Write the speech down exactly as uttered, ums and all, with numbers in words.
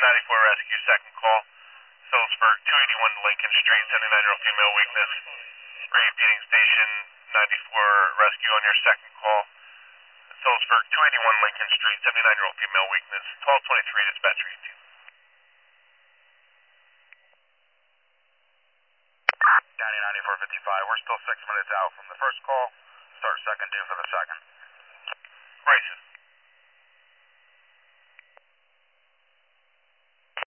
ninety-four rescue, second call. Phillipsburg, two eighty-one Lincoln Street, seventy-nine-year-old female weakness. Rave Feeding Station, ninety-four rescue on your second call. Phillipsburg, two eighty-one Lincoln Street, seventy-nine-year-old female weakness. twelve twenty-three dispatcher eighteen. County ninety-four fifty-five, we're still six minutes out from the first call. Start second due for the second. Braces.